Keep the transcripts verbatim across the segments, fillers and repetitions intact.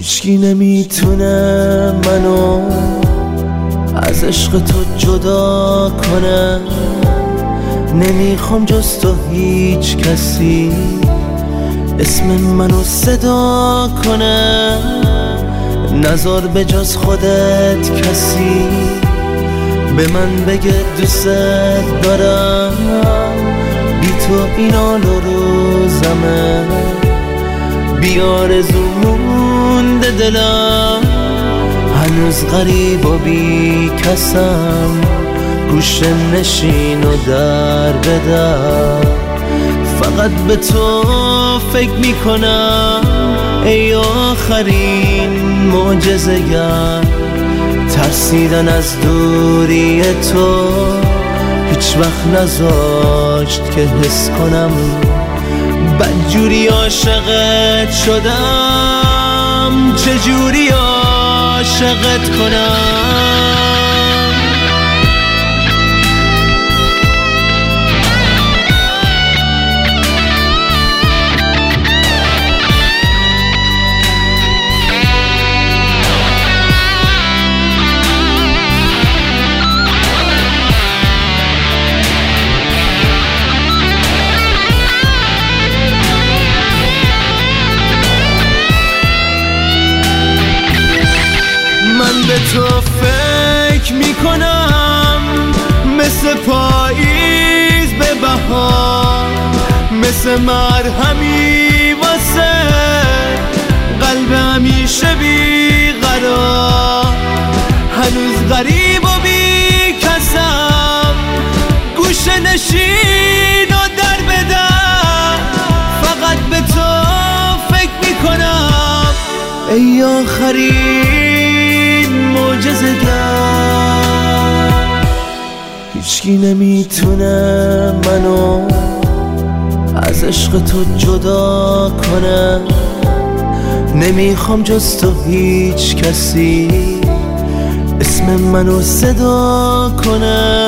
هیچکی نمیتونه منو از عشق تو جدا کنه. نمیخوام جز تو هیچ کسی اسم منو صدا کنه. نذار به جز خودت کسی به من بگه دوست دارم. بی تو این حال و روزمه، بی آرزو مونده دلم. هنوز غریب و بی کسم، گوشم نشین و در بدم. فقط به تو فکر میکنم ای آخرین معجزه گر. ترسیدن از دوری تو هیچ وقت نذاشت که حس کنم بدجوری عاشقت شدم. چجوری عاشقت کنم؟ به تو فکر میکنم مثل پاییز به بهار، مثل مرهمی واسه قلب همیشه بیقرار. هنوز غریب و بی کسم، گوشه نشین و در بدم. فقط به تو فکر میکنم ای آخرین معجزه گر. هیچکی نمیتونه منو از عشق تو جدا کنه. نمیخوام جز تو هیچ کسی اسم منو صدا کنه.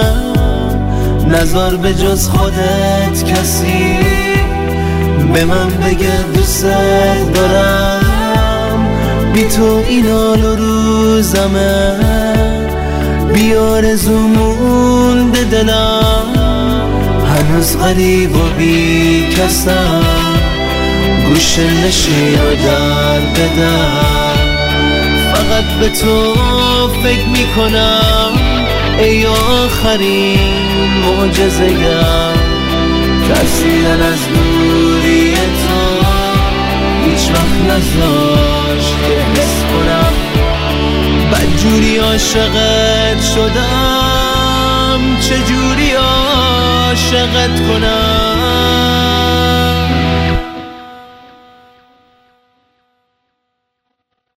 نذار به جز خودت کسی به من بگه دوست دارم. بی تو این حال و روزمه، بی آرزو مونده دلم. هنوز غریب و بی کسم، گوشه نشین و در بدم. فقط به تو فکر میکنم ای آخرین معجزه گر. ترسیدن از دوری تو هیچ وقت نذاشت که حس کنم بدجوری عاشقت شدم. چجوری عاشقت کنم؟